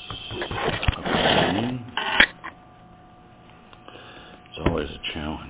It's always a challenge.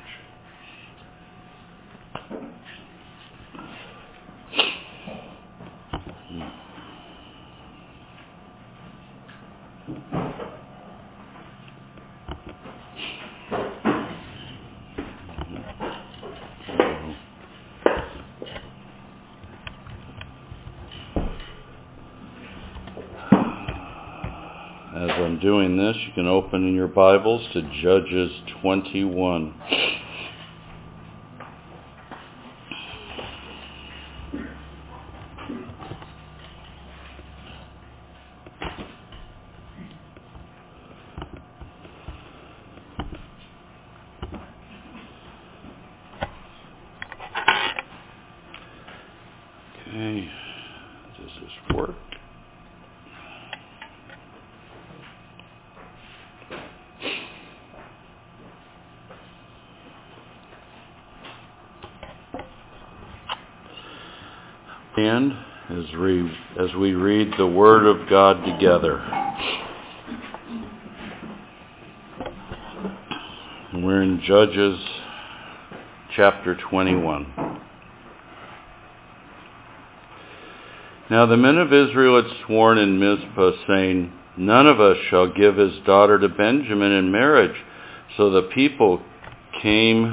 As I'm doing this, you can open in your Bibles to Judges 21. Okay, does this work? And as we read the Word of God together. We're in Judges chapter 21. Now the men of Israel had sworn in Mizpah, saying, "None of us shall give his daughter to Benjamin in marriage." So the people came...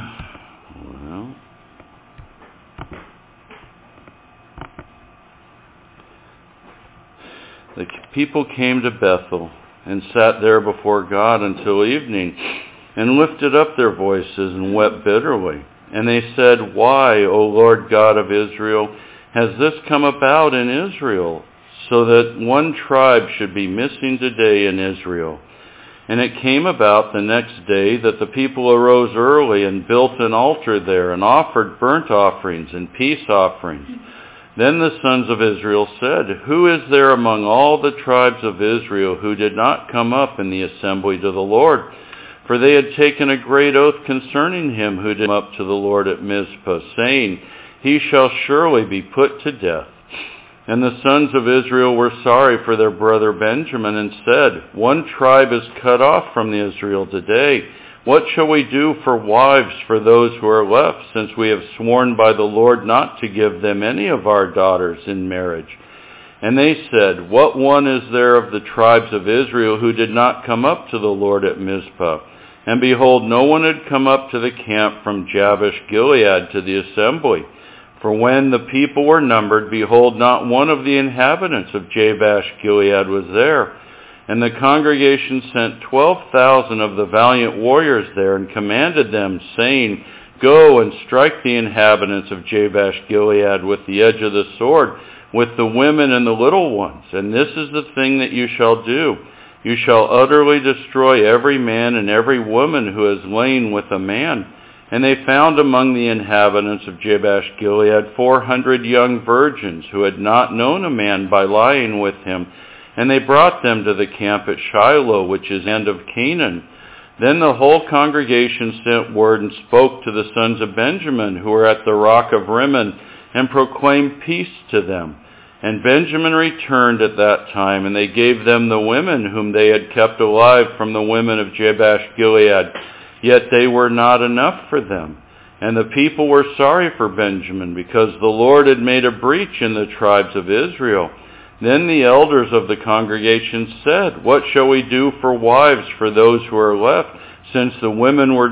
The people came to Bethel and sat there before God until evening and lifted up their voices and wept bitterly. And they said, "Why, O Lord God of Israel, has this come about in Israel, so that one tribe should be missing today in Israel?" And it came about the next day that the people arose early and built an altar there and offered burnt offerings and peace offerings. Then the sons of Israel said, "Who is there among all the tribes of Israel who did not come up in the assembly to the Lord?" For they had taken a great oath concerning him who did come up to the Lord at Mizpah, saying, "He shall surely be put to death." And the sons of Israel were sorry for their brother Benjamin and said, "One tribe is cut off from Israel today. What shall we do for wives for those who are left, since we have sworn by the Lord not to give them any of our daughters in marriage?" And they said, "What one is there of the tribes of Israel who did not come up to the Lord at Mizpah?" And behold, no one had come up to the camp from Jabesh Gilead to the assembly. For when the people were numbered, behold, not one of the inhabitants of Jabesh Gilead was there. And the congregation sent 12,000 of the valiant warriors there and commanded them, saying, "Go and strike the inhabitants of Jabesh Gilead with the edge of the sword, with the women and the little ones. And this is the thing that you shall do. You shall utterly destroy every man and every woman who has lain with a man." And they found among the inhabitants of Jabesh Gilead 400 young virgins who had not known a man by lying with him. And they brought them to the camp at Shiloh, which is land of Canaan. Then the whole congregation sent word and spoke to the sons of Benjamin, who were at the rock of Rimmon, and proclaimed peace to them. And Benjamin returned at that time, and they gave them the women whom they had kept alive from the women of Jabesh Gilead. Yet they were not enough for them. And the people were sorry for Benjamin, because the Lord had made a breach in the tribes of Israel. Then the elders of the congregation said, "What shall we do for wives for those who are left, since the women are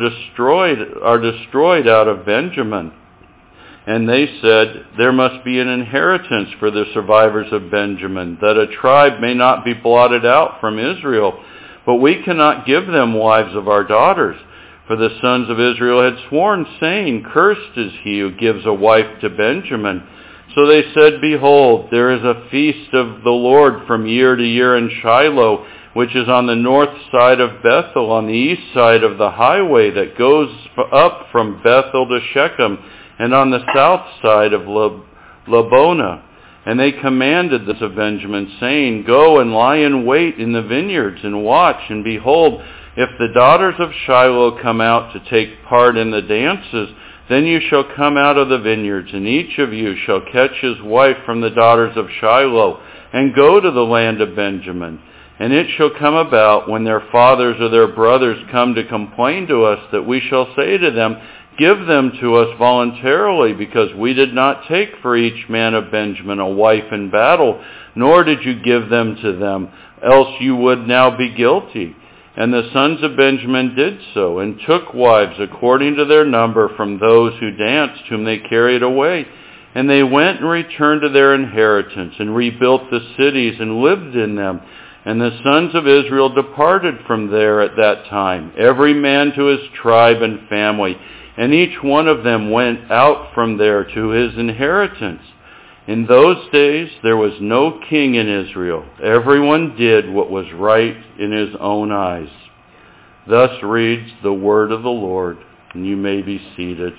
destroyed out of Benjamin?" And they said, "There must be an inheritance for the survivors of Benjamin, that a tribe may not be blotted out from Israel. But we cannot give them wives of our daughters." For the sons of Israel had sworn, saying, "Cursed is he who gives a wife to Benjamin." So they said, "Behold, there is a feast of the Lord from year to year in Shiloh, which is on the north side of Bethel, on the east side of the highway that goes up from Bethel to Shechem, and on the south side of Lebonah." And they commanded this of Benjamin, saying, "Go and lie in wait in the vineyards and watch, and behold, if the daughters of Shiloh come out to take part in the dances, then you shall come out of the vineyards, and each of you shall catch his wife from the daughters of Shiloh, and go to the land of Benjamin. And it shall come about, when their fathers or their brothers come to complain to us, that we shall say to them, give them to us voluntarily, because we did not take for each man of Benjamin a wife in battle, nor did you give them to them, else you would now be guilty. And the sons of Benjamin did so, and took wives according to their number from those who danced, whom they carried away. And they went and returned to their inheritance, and rebuilt the cities, and lived in them. And the sons of Israel departed from there at that time, every man to his tribe and family, and each one of them went out from there to his inheritance. In those days there was no king in Israel. Everyone did what was right in his own eyes. Thus reads the word of the Lord, and you may be seated.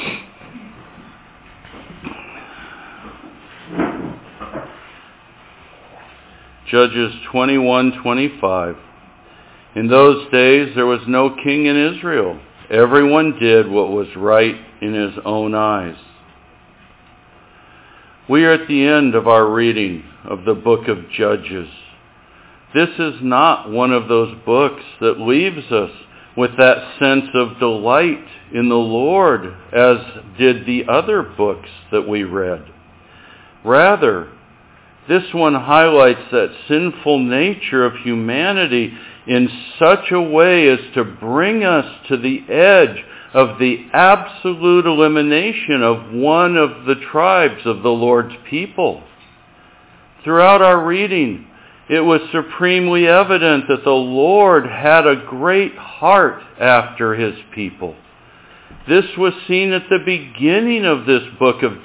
Judges 21:25. In those days there was no king in Israel. Everyone did what was right in his own eyes. We are at the end of our reading of the book of Judges. This is not one of those books that leaves us with that sense of delight in the Lord as did the other books that we read. Rather, this one highlights that sinful nature of humanity in such a way as to bring us to the edge of the absolute elimination of one of the tribes of the Lord's people. Throughout our reading, it was supremely evident that the Lord had a great heart after his people. This was seen at the beginning of this book of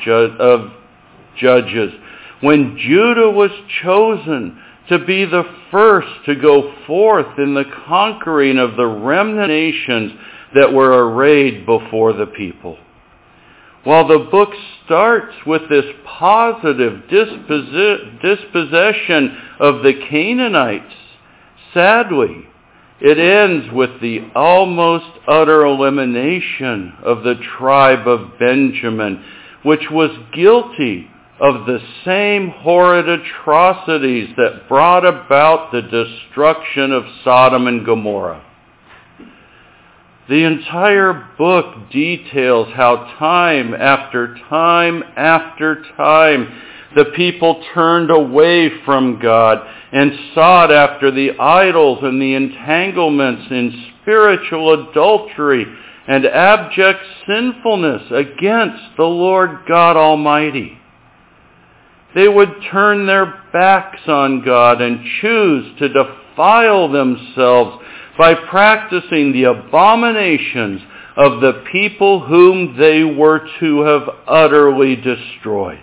Judges, when Judah was chosen to be the first to go forth in the conquering of the remnant nations that were arrayed before the people. While the book starts with this positive dispossession of the Canaanites, sadly, it ends with the almost utter elimination of the tribe of Benjamin, which was guilty of the same horrid atrocities that brought about the destruction of Sodom and Gomorrah. The entire book details how time after time after time the people turned away from God and sought after the idols and the entanglements in spiritual adultery and abject sinfulness against the Lord God Almighty. They would turn their backs on God and choose to defile themselves by practicing the abominations of the people whom they were to have utterly destroyed.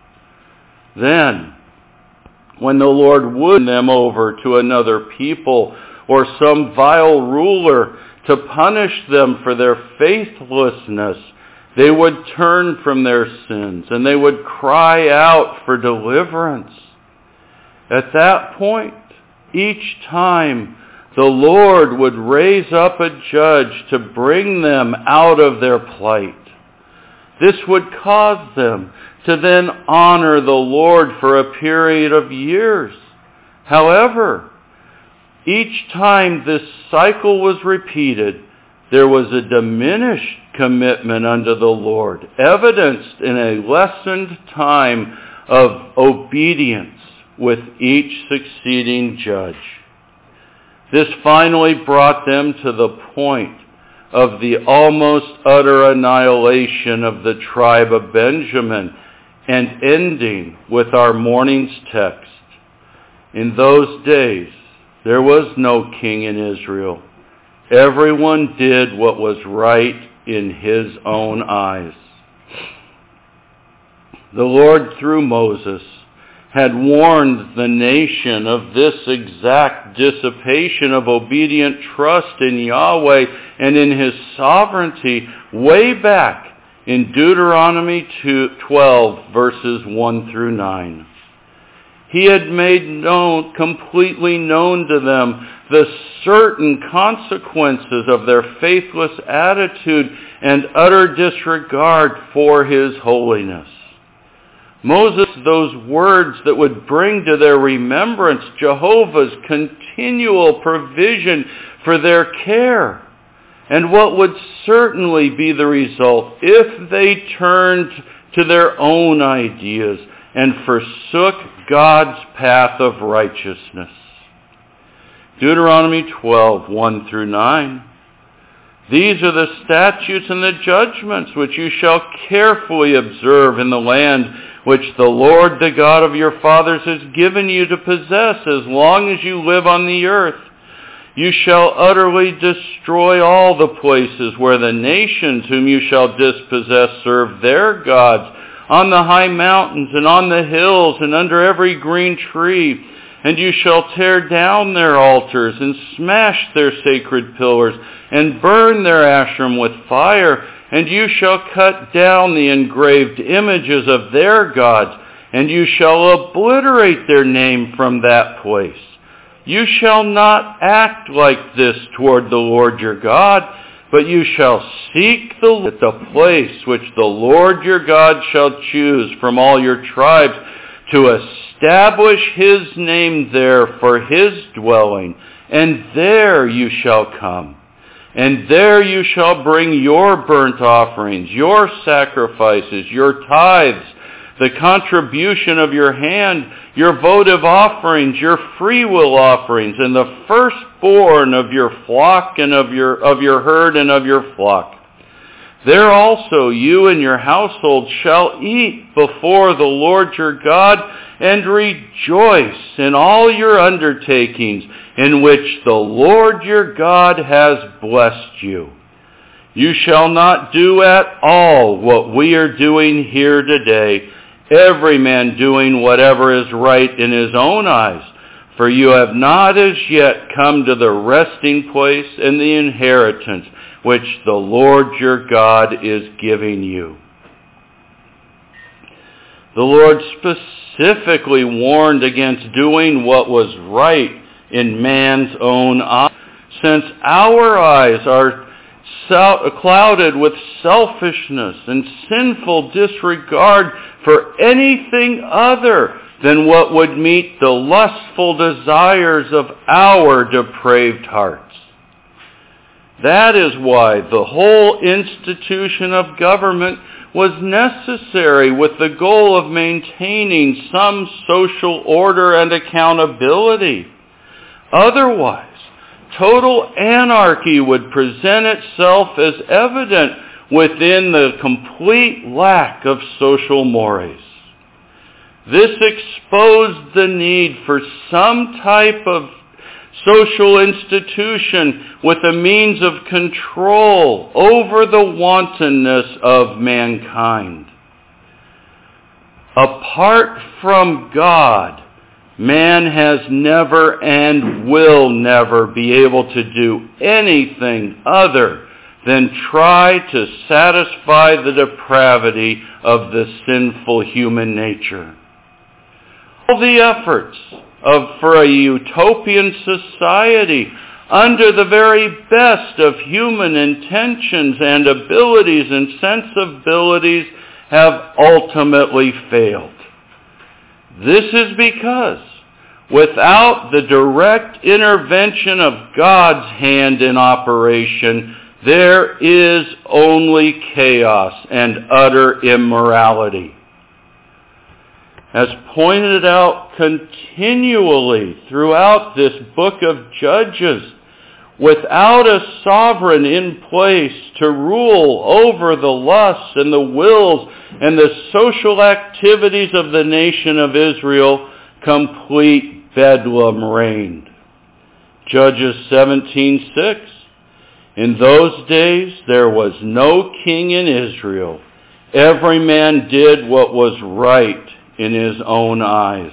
Then, when the Lord would hand them over to another people or some vile ruler to punish them for their faithlessness, they would turn from their sins and they would cry out for deliverance. At that point, each time, the Lord would raise up a judge to bring them out of their plight. This would cause them to then honor the Lord for a period of years. However, each time this cycle was repeated, there was a diminished commitment unto the Lord, evidenced in a lessened time of obedience with each succeeding judge. This finally brought them to the point of the almost utter annihilation of the tribe of Benjamin, and ending with our morning's text. In those days, there was no king in Israel. Everyone did what was right in his own eyes. The Lord, through Moses, had warned the nation of this exact dissipation of obedient trust in Yahweh and in his sovereignty way back in Deuteronomy 12, verses 1 through 9. He had made completely known to them the certain consequences of their faithless attitude and utter disregard for his holiness. Moses, those words that would bring to their remembrance Jehovah's continual provision for their care, and what would certainly be the result if they turned to their own ideas and forsook God's path of righteousness. Deuteronomy 12, 1 through 9. These are the statutes and the judgments which you shall carefully observe in the land which the Lord, the God of your fathers, has given you to possess as long as you live on the earth. You shall utterly destroy all the places where the nations whom you shall dispossess serve their gods, on the high mountains and on the hills and under every green tree. And you shall tear down their altars and smash their sacred pillars and burn their Asherim with fire. And you shall cut down the engraved images of their gods, and you shall obliterate their name from that place. You shall not act like this toward the Lord your God, but you shall seek the place which the Lord your God shall choose from all your tribes to establish his name there for his dwelling, and there you shall come. And there you shall bring your burnt offerings, your sacrifices, your tithes, the contribution of your hand, your votive offerings, your freewill offerings, and the firstborn of your flock and of your herd and of your flock. There also you and your household shall eat before the Lord your God, and rejoice in all your undertakings in which the Lord your God has blessed you. You shall not do at all what we are doing here today, every man doing whatever is right in his own eyes, for you have not as yet come to the resting place and the inheritance which the Lord your God is giving you. The Lord specifically warned against doing what was right in man's own eyes, since our eyes are clouded with selfishness and sinful disregard for anything other than what would meet the lustful desires of our depraved hearts. That is why the whole institution of government was necessary, with the goal of maintaining some social order and accountability. Otherwise, total anarchy would present itself as evident within the complete lack of social mores. This exposed the need for some type of social institution with a means of control over the wantonness of mankind. Apart from God, man has never and will never be able to do anything other than try to satisfy the depravity of the sinful human nature. All the efforts for a utopian society under the very best of human intentions and abilities and sensibilities have ultimately failed. This is because without the direct intervention of God's hand in operation, there is only chaos and utter immorality. As pointed out continually throughout this book of Judges, without a sovereign in place to rule over the lusts and the wills and the social activities of the nation of Israel, complete bedlam reigned. Judges 17:6. In those days there was no king in Israel. Every man did what was right in his own eyes.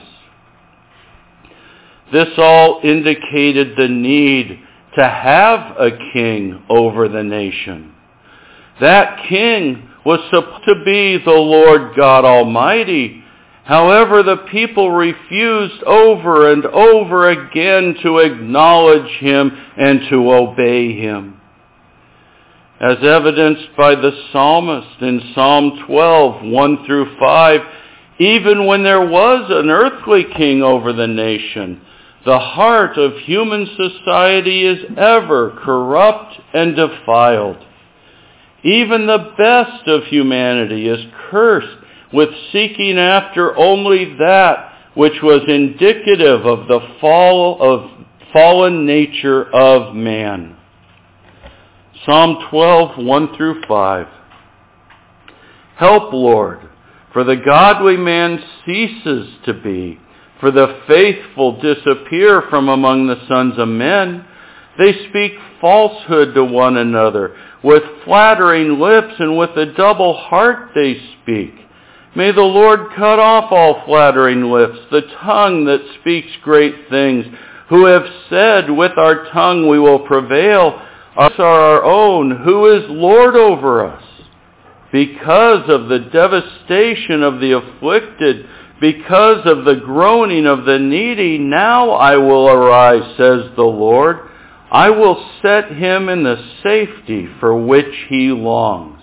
This all indicated the need to have a king over the nation. That king was supposed to be the Lord God Almighty. However, the people refused over and over again to acknowledge him and to obey him. As evidenced by the psalmist in Psalm 12, 1 through 5, Even when there was an earthly king over the nation, the heart of human society is ever corrupt and defiled. Even the best of humanity is cursed with seeking after only that which was indicative of the fallen nature of man. Psalm 12, 1 through 5. Help, Lord, for the godly man ceases to be, for the faithful disappear from among the sons of men. They speak falsehood to one another. With flattering lips and with a double heart they speak. May the Lord cut off all flattering lips, the tongue that speaks great things, who have said, with our tongue we will prevail. Us are our own. Who is Lord over us? Because of the devastation of the afflicted, because of the groaning of the needy, now I will arise, says the Lord. I will set him in the safety for which he longs.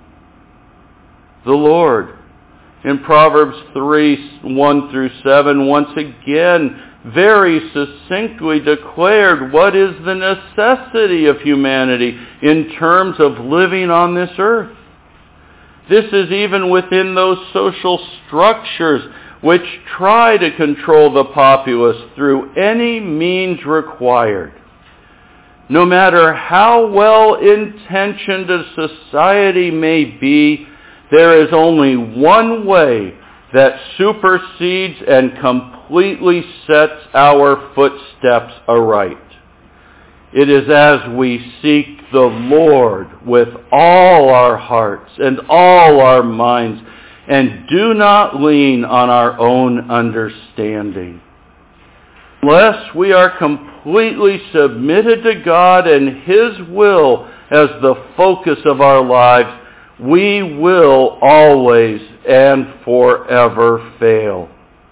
The Lord, in Proverbs 3, 1 through 7, once again very succinctly declared what is the necessity of humanity in terms of living on this earth. This is even within those social structures which try to control the populace through any means required. No matter how well-intentioned a society may be, there is only one way that supersedes and completely sets our footsteps aright. It is as we seek the Lord with all our hearts and all our minds, and do not lean on our own understanding. Unless we are completely submitted to God and His will as the focus of our lives, we will always and forever fail.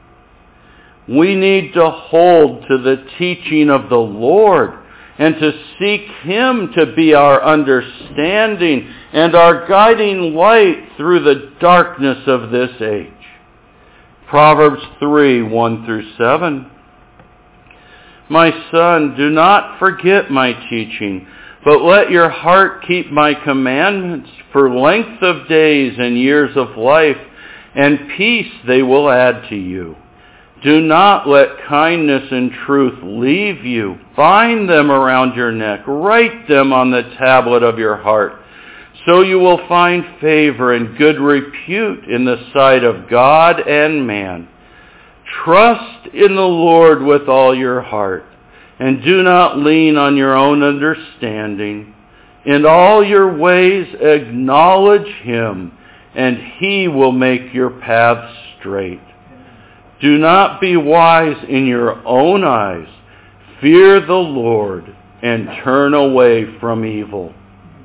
We need to hold to the teaching of the Lord and to seek Him to be our understanding and our guiding light through the darkness of this age. Proverbs 3, 1 through 7. My son, do not forget my teaching, but let your heart keep my commandments. For length of days and years of life, and peace they will add to you. Do not let kindness and truth leave you. Bind them around your neck. Write them on the tablet of your heart. So you will find favor and good repute in the sight of God and man. Trust in the Lord with all your heart, and do not lean on your own understanding. In all your ways acknowledge Him, and He will make your paths straight. Do not be wise in your own eyes. Fear the Lord, and turn away from evil.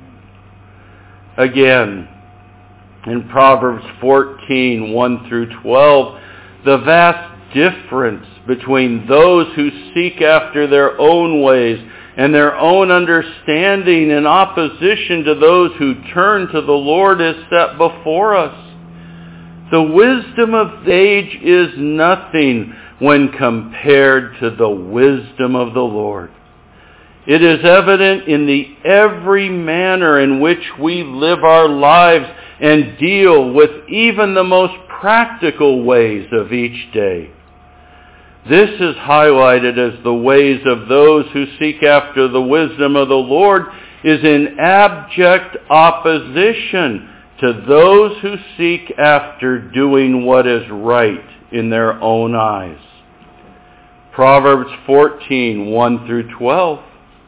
Again, in Proverbs 14, 1 through 12, the vast difference between those who seek after their own ways and their own understanding in opposition to those who turn to the Lord is set before us. The wisdom of the age is nothing when compared to the wisdom of the Lord. It is evident in the every manner in which we live our lives and deal with even the most practical ways of each day. This is highlighted as the ways of those who seek after the wisdom of the Lord is in abject opposition to those who seek after doing what is right in their own eyes. Proverbs 14, 1 through 12.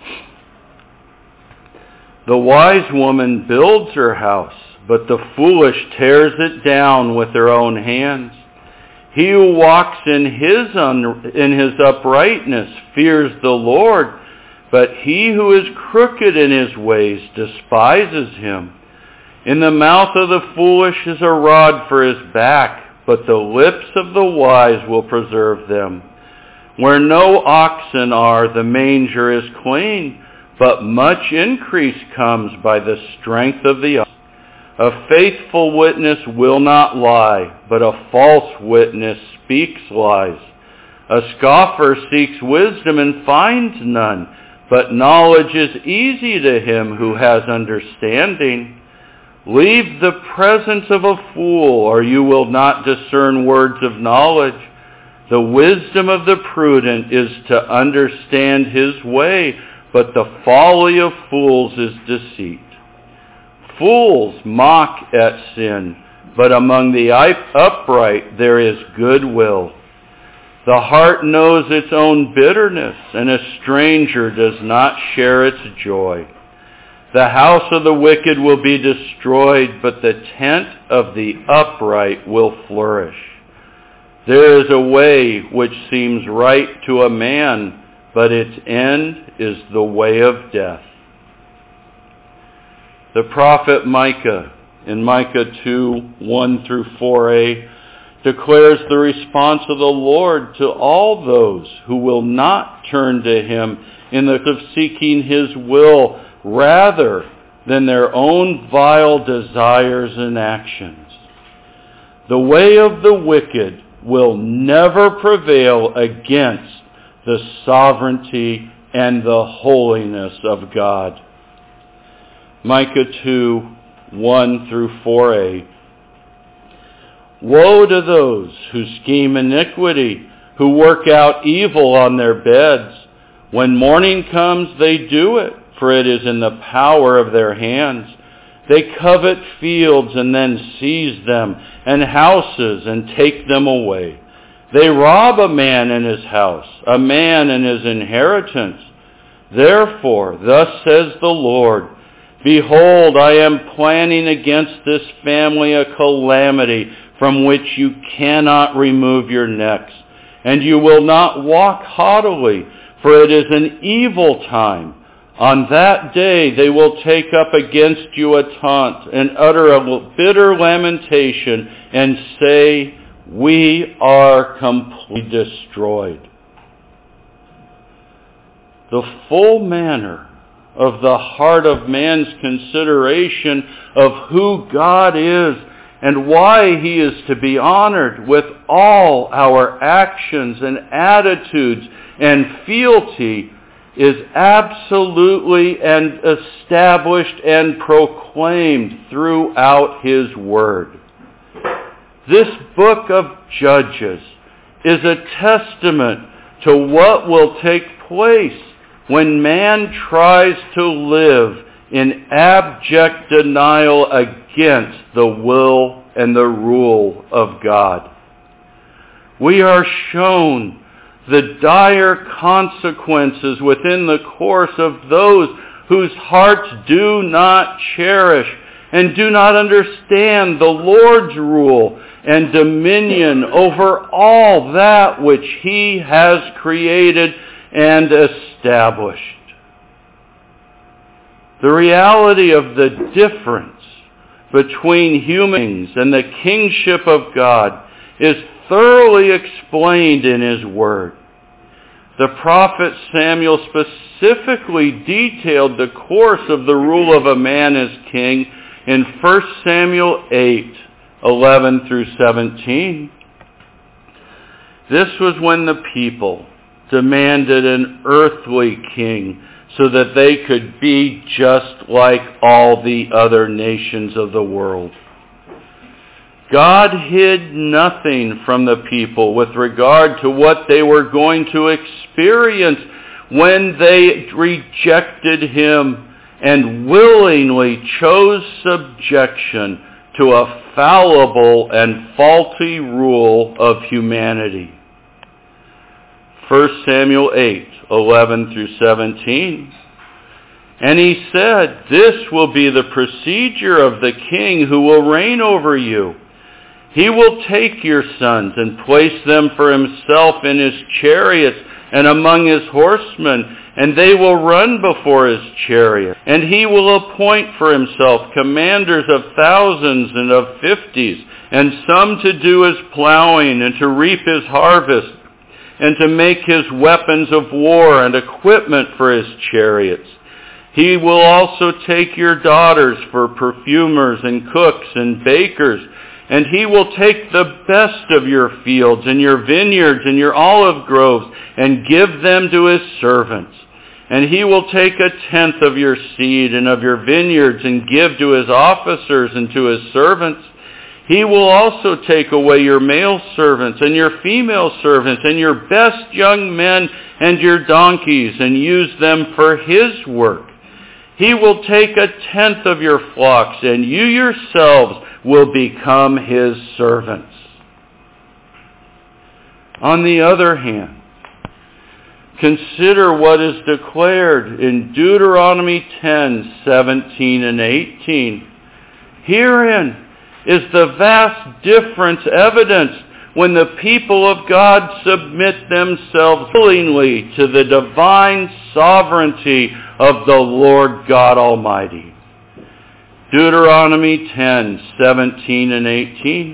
The wise woman builds her house, but the foolish tears it down with her own hands. He who walks in his uprightness fears the Lord, but he who is crooked in his ways despises him. In the mouth of the foolish is a rod for his back, but the lips of the wise will preserve them. Where no oxen are, the manger is clean, but much increase comes by the strength of the ox. A faithful witness will not lie, but a false witness speaks lies. A scoffer seeks wisdom and finds none, but knowledge is easy to him who has understanding. Leave the presence of a fool, or you will not discern words of knowledge. The wisdom of the prudent is to understand his way, but the folly of fools is deceit. Fools mock at sin, but among the upright there is goodwill. The heart knows its own bitterness, and a stranger does not share its joy. The house of the wicked will be destroyed, but the tent of the upright will flourish. There is a way which seems right to a man, but its end is the way of death. The prophet Micah, in Micah 2, 1 through 4a, declares the response of the Lord to all those who will not turn to him in the of seeking his will rather than their own vile desires and actions. The way of the wicked will never prevail against the sovereignty and the holiness of God. Micah 2, 1 through 4a. Woe to those who scheme iniquity, who work out evil on their beds. When morning comes, they do it, for it is in the power of their hands. They covet fields and then seize them, and houses and take them away. They rob a man in his house, a man in his inheritance. Therefore, thus says the Lord, behold, I am planning against this family a calamity from which you cannot remove your necks, and you will not walk haughtily, for it is an evil time. On that day they will take up against you a taunt and utter a bitter lamentation and say, we are completely destroyed. The full manner of the heart of man's consideration of who God is and why he is to be honored with all our actions and attitudes and fealty is absolutely and established and proclaimed throughout his word. This book of Judges is a testament to what will take place when man tries to live in abject denial against the will and the rule of God. We are shown the dire consequences within the course of those whose hearts do not cherish and do not understand the Lord's rule and dominion over all that which he has created and established. The reality of the difference between humans and the kingship of God is thoroughly explained in his word. The prophet Samuel specifically detailed the course of the rule of a man as king in 1 Samuel 8, 11 through 17. This was when the people demanded an earthly king so that they could be just like all the other nations of the world. God hid nothing from the people with regard to what they were going to experience when they rejected him and willingly chose subjection to a fallible and faulty rule of humanity. 1 Samuel 8, 11 through 17. And he said, this will be the procedure of the king who will reign over you. He will take your sons and place them for himself in his chariots and among his horsemen, and they will run before his chariot. And he will appoint for himself commanders of thousands and of 50s, and some to do his plowing and to reap his harvest, and to make his weapons of war and equipment for his chariots. He will also take your daughters for perfumers and cooks and bakers, and he will take the best of your fields and your vineyards and your olive groves and give them to his servants. And he will take 1/10 of your seed and of your vineyards and give to his officers and to his servants. He will also take away your male servants and your female servants and your best young men and your donkeys and use them for his work. He will take 1/10 of your flocks, and you yourselves will become his servants. On the other hand, consider what is declared in Deuteronomy 10:17 and 18. Herein is the vast difference evidenced when the people of God submit themselves willingly to the divine sovereignty of the Lord God Almighty. Deuteronomy 10:17 and 18.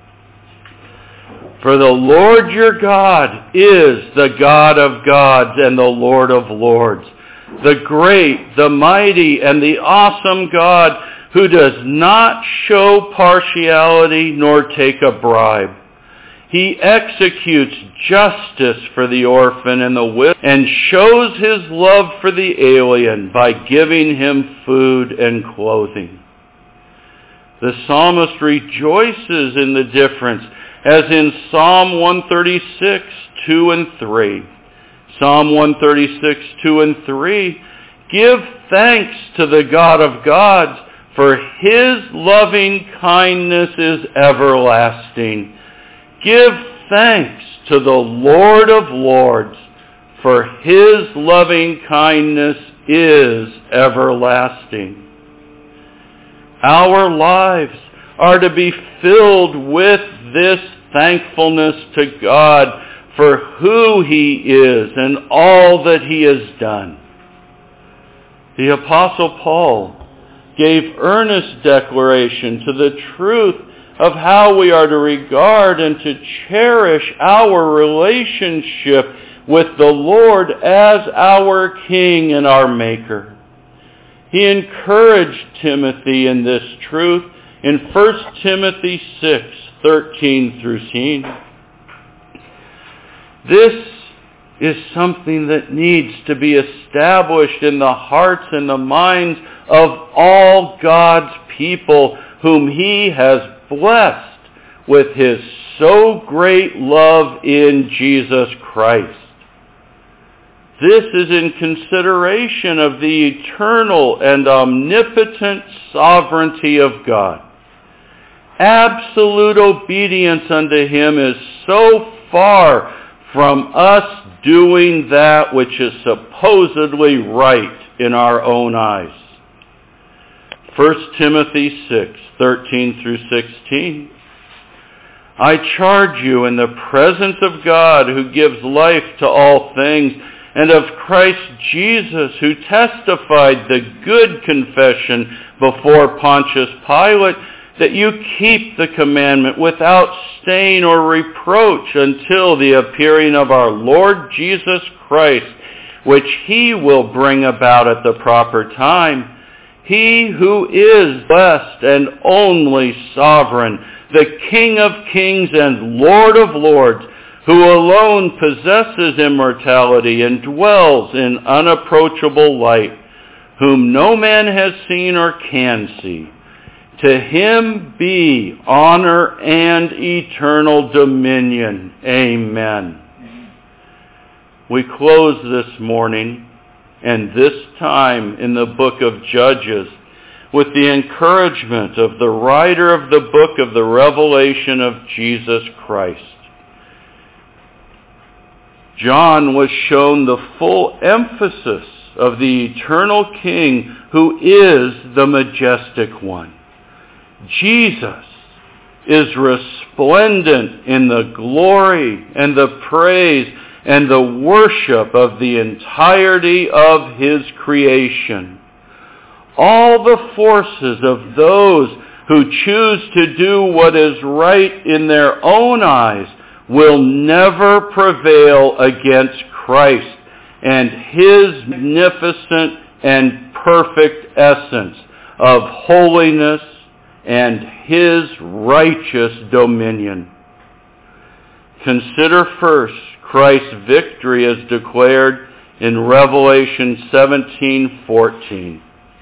For the Lord your God is the God of gods and the Lord of lords, the great, the mighty, and the awesome God, who does not show partiality nor take a bribe. He executes justice for the orphan and the widow, and shows his love for the alien by giving him food and clothing. The psalmist rejoices in the difference, as in Psalm 136, 2 and 3. Psalm 136, 2 and 3, give thanks to the God of gods, for his loving kindness is everlasting. Give thanks to the Lord of lords, for his loving kindness is everlasting. Our lives are to be filled with this thankfulness to God for who he is and all that he has done. The Apostle Paul gave earnest declaration to the truth of how we are to regard and to cherish our relationship with the Lord as our King and our Maker. He encouraged Timothy in this truth in 1 Timothy 6:13 through 16. This is something that needs to be established in the hearts and the minds of all God's people whom he has blessed with his so great love in Jesus Christ. This is in consideration of the eternal and omnipotent sovereignty of God. Absolute obedience unto him is so far from us doing that which is supposedly right in our own eyes. 1 Timothy 6:13 through 16. I charge you in the presence of God, who gives life to all things, and of Christ Jesus, who testified the good confession before Pontius Pilate, that you keep the commandment without stain or reproach until the appearing of our Lord Jesus Christ, which he will bring about at the proper time. He who is blessed and only sovereign, the King of kings and Lord of lords, who alone possesses immortality and dwells in unapproachable light, whom no man has seen or can see. To him be honor and eternal dominion. Amen. We close this morning and this time in the book of Judges with the encouragement of the writer of the book of the Revelation of Jesus Christ. John was shown the full emphasis of the eternal King who is the majestic one. Jesus is resplendent in the glory and the praise and the worship of the entirety of his creation. All the forces of those who choose to do what is right in their own eyes will never prevail against Christ and his magnificent and perfect essence of holiness and His righteous dominion. Consider first Christ's victory as declared in Revelation 17:14.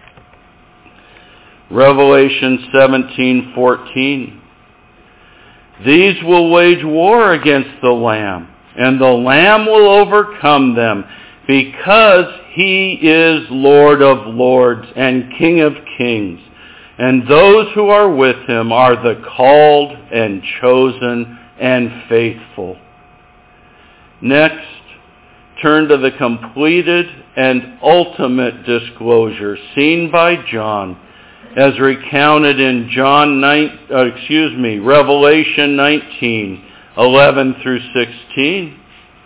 Revelation 17:14. These will wage war against the Lamb, and the Lamb will overcome them, because He is Lord of lords and King of kings, and those who are with Him are the called and chosen and faithful. Next, turn to the completed and ultimate disclosure seen by John as recounted in Revelation 19:11 through 16.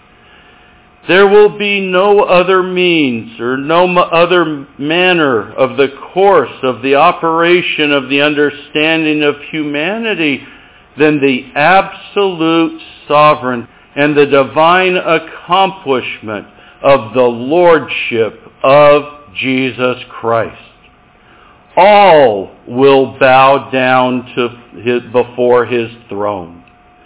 There will be no other means or no other manner of the course of the operation of the understanding of humanity than the absolute sovereignty and the divine accomplishment of the lordship of Jesus Christ. All will bow down before His throne.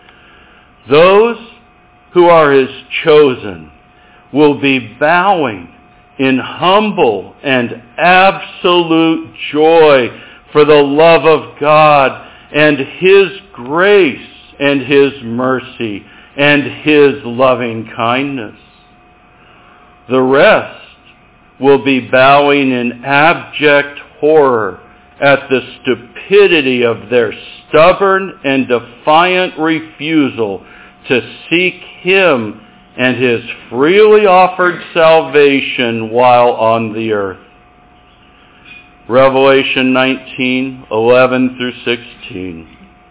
Those who are His chosen will be bowing in humble and absolute joy for the love of God and His grace and His mercy and His loving kindness. The rest will be bowing in abject horror at the stupidity of their stubborn and defiant refusal to seek Him and His freely offered salvation while on the earth. Revelation 19:11 through 16.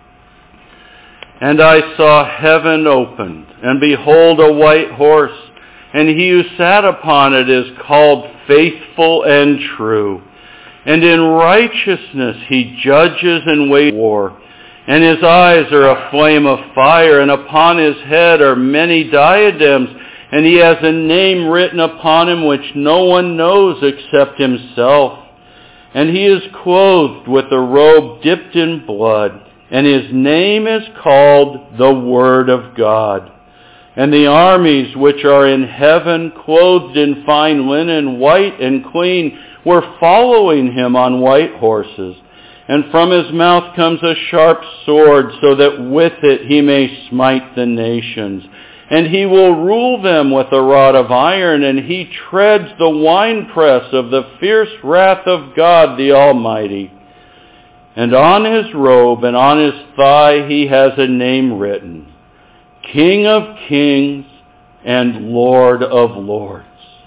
And I saw heaven opened, and behold, a white horse, and He who sat upon it is called Faithful and True. And in righteousness He judges and wages war. And His eyes are a flame of fire, and upon His head are many diadems, and He has a name written upon Him which no one knows except Himself. And He is clothed with a robe dipped in blood, and His name is called the Word of God. And the armies which are in heaven, clothed in fine linen, white and clean, were following Him on white horses. And from His mouth comes a sharp sword, so that with it He may smite the nations. And He will rule them with a rod of iron, and He treads the winepress of the fierce wrath of God the Almighty. And on His robe and on His thigh He has a name written, King of Kings and Lord of Lords.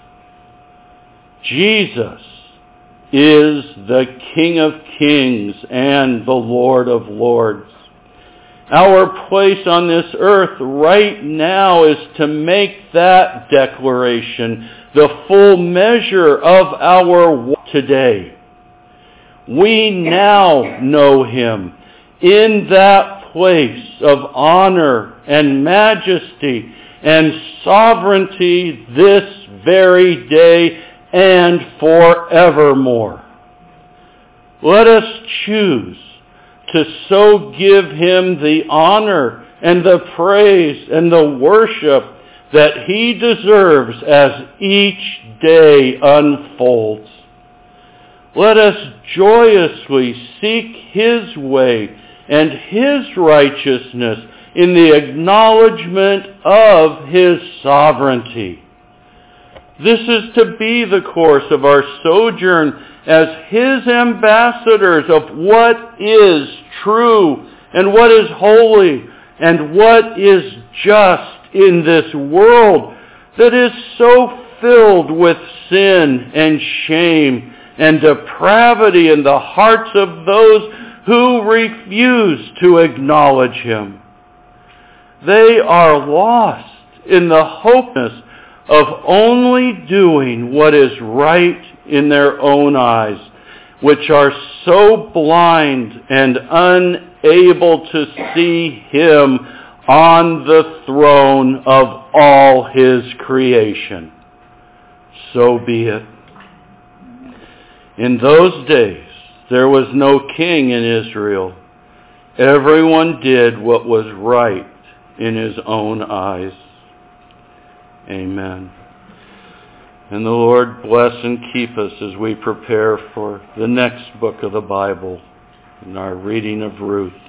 Jesus is the King of Kings and the Lord of Lords. Our place on this earth right now is to make that declaration the full measure of our walk today. We now know Him in that place of honor and majesty and sovereignty this very day and forevermore. Let us choose to so give Him the honor and the praise and the worship that He deserves as each day unfolds. Let us joyously seek His way and His righteousness in the acknowledgement of His sovereignty. This is to be the course of our sojourn as His ambassadors of what is true and what is holy and what is just in this world that is so filled with sin and shame and depravity in the hearts of those who refuse to acknowledge Him. They are lost in the hopelessness of only doing what is right in their own eyes, which are so blind and unable to see Him on the throne of all His creation. So be it. In those days, there was no king in Israel. Everyone did what was right in his own eyes. Amen. And the Lord bless and keep us as we prepare for the next book of the Bible in our reading of Ruth.